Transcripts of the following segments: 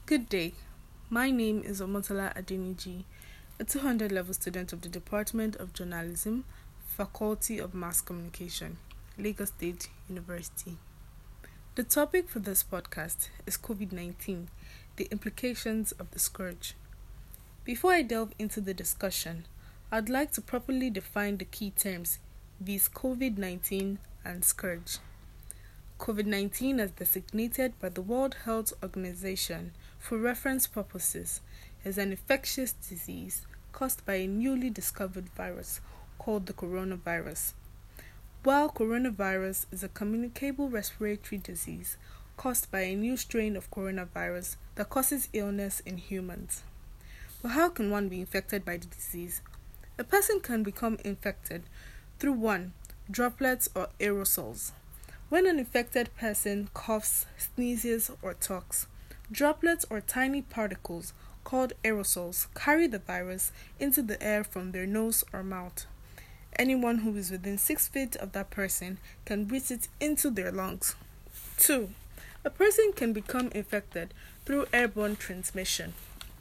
Good day. My name is Omotola Adeniji, a 200 level student of the Department of Journalism, Faculty of Mass Communication, Lagos State University. The topic for this podcast is COVID-19, the implications of the scourge. Before I delve into the discussion, I'd like to properly define the key terms, viz. COVID-19 and scourge. COVID-19, as designated by the World Health Organization for reference purposes, is an infectious disease caused by a newly discovered virus called the coronavirus. While coronavirus is a communicable respiratory disease caused by a new strain of coronavirus that causes illness in humans. But how can one be infected by the disease? A person can become infected through 1. Droplets or aerosols. When an infected person coughs, sneezes, or talks, droplets or tiny particles called aerosols carry the virus into the air from their nose or mouth. Anyone who is within 6 feet of that person can breathe it into their lungs. 2. A person can become infected through airborne transmission.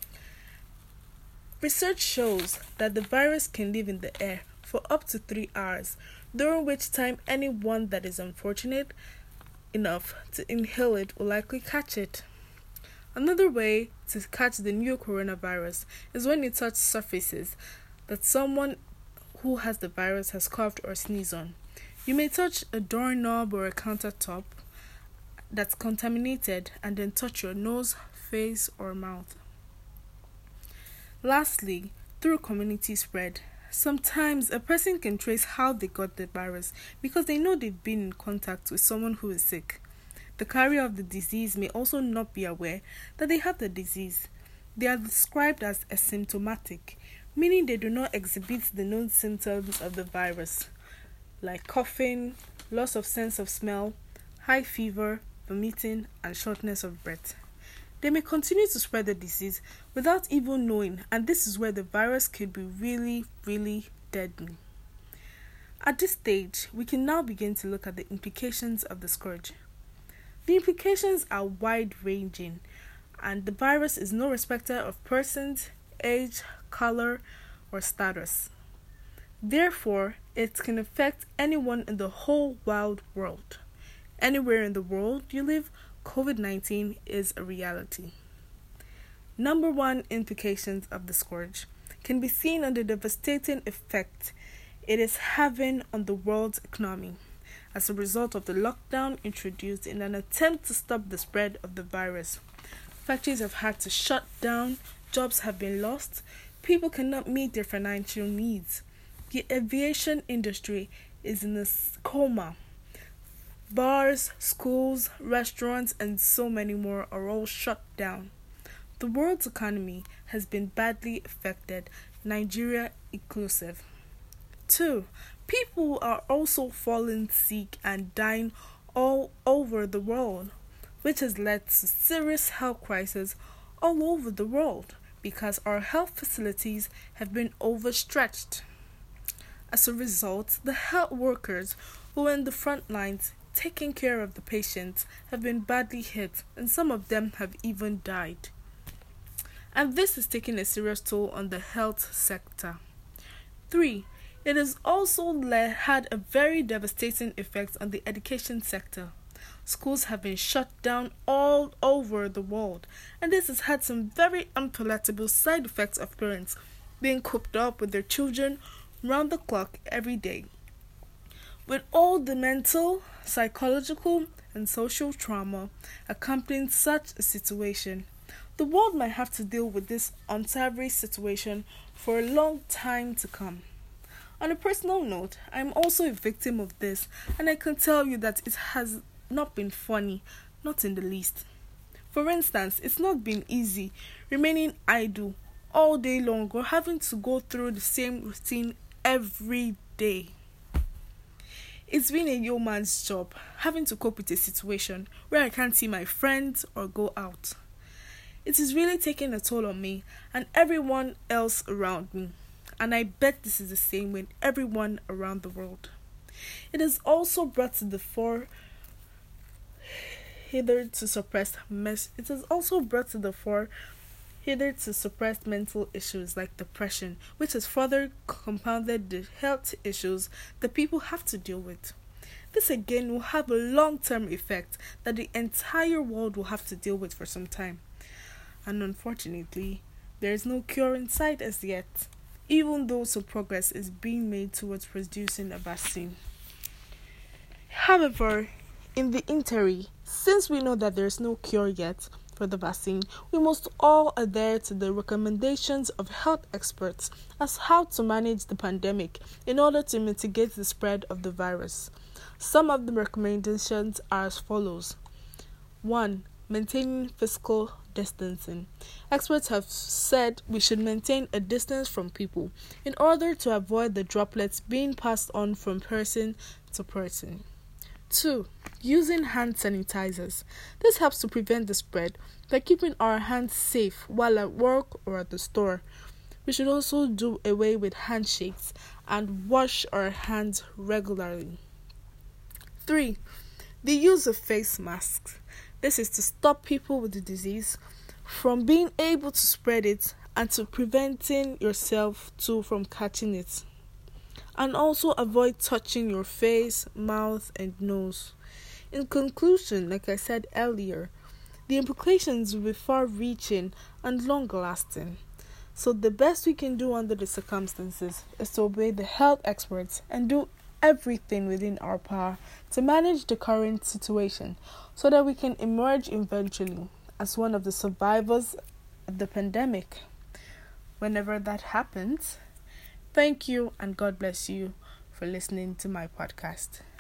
Research shows that the virus can live in the air for up to 3 hours, during which time anyone that is unfortunate enough to inhale it will likely catch it. Another way to catch the new coronavirus is when you touch surfaces that someone who has the virus has coughed or sneezed on. You may touch a doorknob or a countertop that's contaminated and then touch your nose, face, or mouth. Lastly, through community spread. Sometimes a person can trace how they got the virus because they know they've been in contact with someone who is sick. The carrier of the disease may also not be aware that they have the disease. They are described as asymptomatic, meaning they do not exhibit the known symptoms of the virus, like coughing, loss of sense of smell, high fever, vomiting, and shortness of breath. They may continue to spread the disease without even knowing, and this is where the virus could be really, really deadly. At this stage, we can now begin to look at the implications of the scourge. The implications are wide-ranging, and the virus is no respecter of persons, age, color, or status. Therefore, it can affect anyone in the whole wide world. Anywhere in the world you live, COVID-19 is a reality. Number 1 implications of the scourge can be seen on the devastating effect it is having on the world's economy as a result of the lockdown introduced in an attempt to stop the spread of the virus. Factories have had to shut down, jobs have been lost, people cannot meet their financial needs. The aviation industry is in a coma. Bars, schools, restaurants, and so many more are all shut down. The world's economy has been badly affected, Nigeria inclusive. 2. People are also falling sick and dying all over the world, which has led to serious health crises all over the world because our health facilities have been overstretched. As a result, the health workers who are in the front lines taking care of the patients have been badly hit, and some of them have even died. And this is taking a serious toll on the health sector. 3. It has also had a very devastating effect on the education sector. Schools have been shut down all over the world, and this has had some very unpalatable side effects of parents being cooped up with their children round the clock every day. With all the mental, psychological, and social trauma accompanying such a situation, the world might have to deal with this unsavory situation for a long time to come. On a personal note, I am also a victim of this, and I can tell you that it has not been funny, not in the least. For instance, it's not been easy remaining idle all day long or having to go through the same routine every day. It's been a yeoman's job, having to cope with a situation where I can't see my friends or go out. It is really taking a toll on me and everyone else around me, and I bet this is the same with everyone around the world. It has also brought to the fore it has also brought to the fore hitherto suppressed mental issues like depression, which has further compounded the health issues that people have to deal with. This again will have a long-term effect that the entire world will have to deal with for some time. And unfortunately, there is no cure in sight as yet, even though some progress is being made towards producing a vaccine. However, in the interim, since we know that there is no cure yet for the vaccine, we must all adhere to the recommendations of health experts as how to manage the pandemic in order to mitigate the spread of the virus. Some of the recommendations are as follows. 1. Maintaining physical distancing. Experts have said we should maintain a distance from people in order to avoid the droplets being passed on from person to person. 2. Using hand sanitizers. This helps to prevent the spread by keeping our hands safe while at work or at the store. We should also do away with handshakes and wash our hands regularly. 3. The use of face masks. This is to stop people with the disease from being able to spread it and to preventing yourself too from catching it. And also avoid touching your face, mouth, and nose. In conclusion, like I said earlier, the implications will be far-reaching and long-lasting. So the best we can do under the circumstances is to obey the health experts and do everything within our power to manage the current situation so that we can emerge eventually as one of the survivors of the pandemic. Whenever that happens, thank you and God bless you for listening to my podcast.